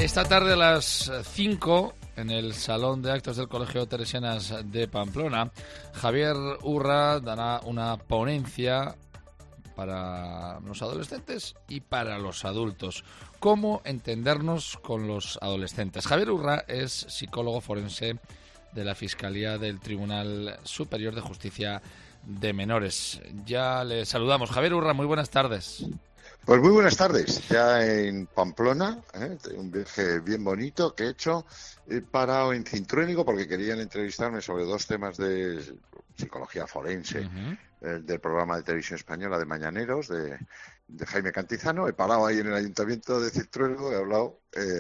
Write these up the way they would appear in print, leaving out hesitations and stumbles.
Esta tarde a las 5, en el Salón de Actos del Colegio Teresianas de Pamplona, Javier Urra dará una ponencia para los adolescentes y para los adultos. ¿Cómo entendernos con los adolescentes? Javier Urra es psicólogo forense de la Fiscalía del Tribunal Superior de Justicia de Menores. Ya le saludamos. Javier Urra, muy buenas tardes. Pues muy buenas tardes, ya en Pamplona, un viaje bien bonito que he hecho. He parado en Cintruénigo porque querían entrevistarme sobre dos temas de psicología forense del programa de televisión española de Mañaneros, de Jaime Cantizano. He parado ahí en el ayuntamiento de Cintruénigo, he hablado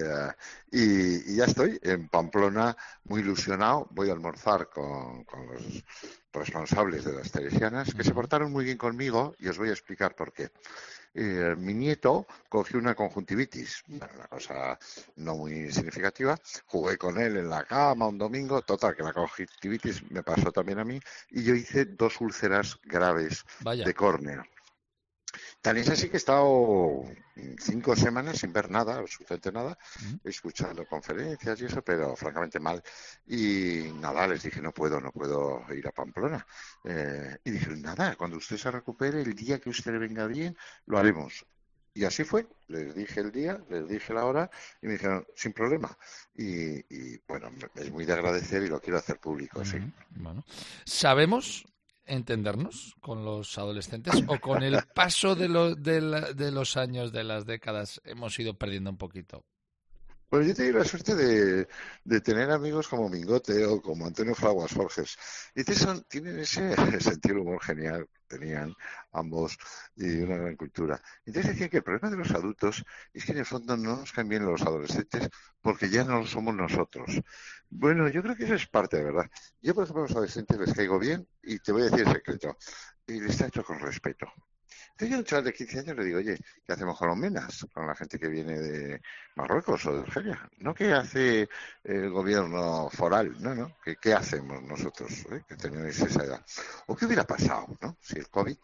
y ya estoy en Pamplona, muy ilusionado. Voy a almorzar con los responsables de las teresianas, que se portaron muy bien conmigo y os voy a explicar por qué. Mi nieto cogió una conjuntivitis, bueno, una cosa no muy significativa. Jugué con él en la cama un domingo, total, que la conjuntivitis me pasó también a mí, y yo hice 2 úlceras graves de córnea. Tan es así que he estado 5 semanas sin ver nada, absolutamente nada, escuchando conferencias y eso, pero francamente mal. Y nada, les dije, no puedo ir a Pamplona. Y dijeron, nada, cuando usted se recupere, el día que usted venga bien, lo haremos. Y así fue, les dije el día, les dije la hora y me dijeron, sin problema. Y bueno, es muy de agradecer y lo quiero hacer público, sí. Bueno, ¿sabemos entendernos con los adolescentes o con el paso de los años, de las décadas, hemos ido perdiendo un poquito? Pues yo tengo la suerte de tener amigos como Mingote o como Antonio Fraguas Forges. Y tienen ese sentido del humor genial, tenían ambos, y una gran cultura. Entonces decían que el problema de los adultos es que en el fondo no nos caen bien los adolescentes porque ya no lo somos nosotros. Bueno, yo creo que eso es parte de verdad. Yo, por ejemplo, a los adolescentes les caigo bien y te voy a decir el secreto. Y les trato con respeto. Entonces yo a un chaval de 15 años le digo, oye, ¿qué hacemos con los menas? Con la gente que viene de Marruecos o de Argelia. No qué hace el gobierno foral, no. ¿Qué hacemos nosotros, que tenemos esa edad? ¿O qué hubiera pasado, no? Si el COVID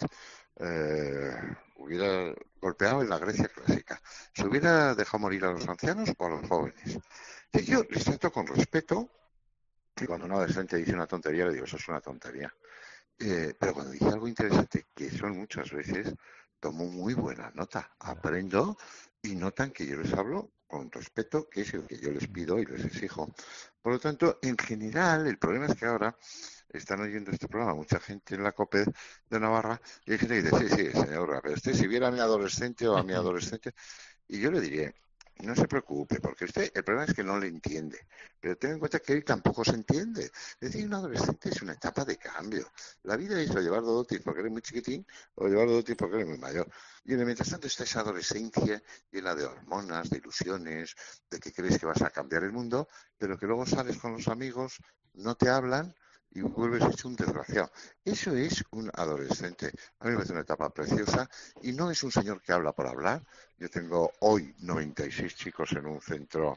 hubiera golpeado en la Grecia clásica. ¿Se hubiera dejado morir a los ancianos o a los jóvenes? Entonces yo les trato con respeto y cuando un adolescente dice una tontería le digo, eso es una tontería. Pero cuando dice algo interesante, que son muchas veces, tomo muy buena nota, aprendo y notan que yo les hablo con respeto, que es el que yo les pido y les exijo. Por lo tanto, en general, el problema es que ahora están oyendo este programa mucha gente en la COPE de Navarra y hay gente que dice, sí, señora, pero usted si viera a mi adolescente o a mi adolescente, y yo le diría, no se preocupe, porque usted, el problema es que no le entiende, pero tenga en cuenta que él tampoco se entiende. Es decir, un adolescente es una etapa de cambio. La vida es o llevar dotis porque eres muy chiquitín o llevar dotis porque eres muy mayor. Y en el mientras tanto está esa adolescencia llena de hormonas, de ilusiones, de que crees que vas a cambiar el mundo, pero que luego sales con los amigos, no te hablan y vuelves hecho un desgraciado. Eso es un adolescente. A mí me parece una etapa preciosa y no es un señor que habla por hablar. Yo tengo hoy 96 chicos en un centro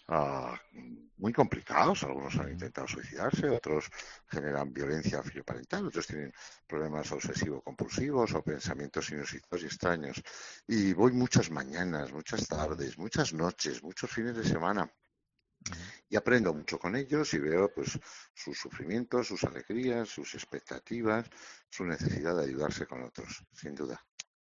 muy complicados. Algunos han intentado suicidarse, otros generan violencia filioparental, otros tienen problemas obsesivo-compulsivos o pensamientos inusitados y extraños. Y voy muchas mañanas, muchas tardes, muchas noches, muchos fines de semana. Y aprendo mucho con ellos y veo pues sus sufrimientos, sus alegrías, sus expectativas, su necesidad de ayudarse con otros, sin duda.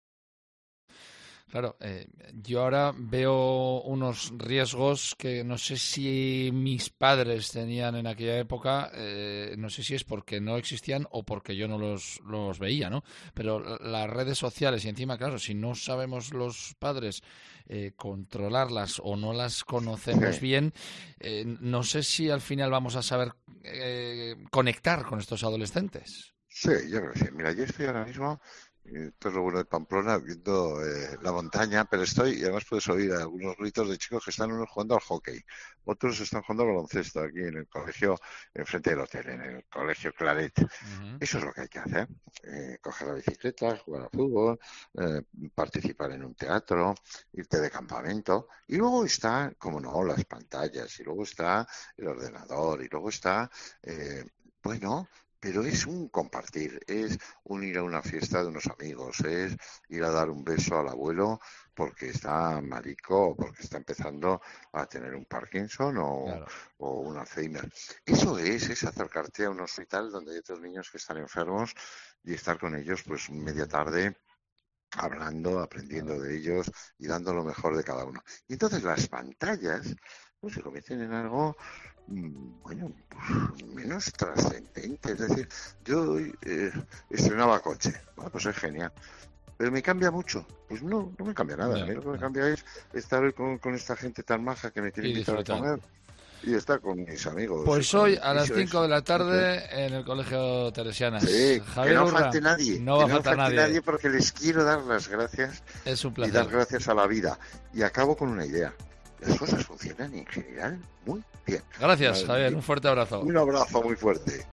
Claro, yo ahora veo unos riesgos que no sé si mis padres tenían en aquella época, no sé si es porque no existían o porque yo no los veía, ¿no? Pero las redes sociales y encima, claro, si no sabemos los padres controlarlas o no las conocemos bien, no sé si al final vamos a saber conectar con estos adolescentes. Sí, yo creo que sí. Mira, yo estoy ahora mismo, esto es lo bueno de Pamplona, viendo la montaña, pero y además puedes oír algunos gritos de chicos que están unos jugando al hockey, otros están jugando al baloncesto aquí en el colegio, enfrente del hotel, en el colegio Claret. Eso es lo que hay que hacer, coger la bicicleta, jugar al fútbol, participar en un teatro, irte de campamento, y luego está, como no, las pantallas, y luego está el ordenador, y luego está, bueno, pero es un compartir, es un ir a una fiesta de unos amigos, es ir a dar un beso al abuelo porque está marico o porque está empezando a tener un Parkinson Claro. o un Alzheimer. Eso es acercarte a un hospital donde hay otros niños que están enfermos y estar con ellos pues media tarde hablando, aprendiendo de ellos y dando lo mejor de cada uno. Y entonces las pantallas pues se convierten en algo bueno, pues, menos trascendente. Es decir, yo hoy estrenaba coche. Bueno, pues es genial. Pero me cambia mucho. Pues no me cambia nada. A No, mí lo que me no. cambia es estar hoy con esta gente tan maja que me quiere Y invitar a disfrutar. comer y estar con mis amigos y Pues con hoy mi a las piso. 5 de la Eso es. tarde en el Colegio Teresianas. Sí, que Javier no Urra, falte nadie, no va a faltar nadie. porque les quiero dar las gracias Es un y dar placer. gracias a la vida. Y acabo con una idea. Las cosas funcionan en general muy bien. Gracias, Madre Javier. mía. Un fuerte abrazo. Un abrazo muy fuerte.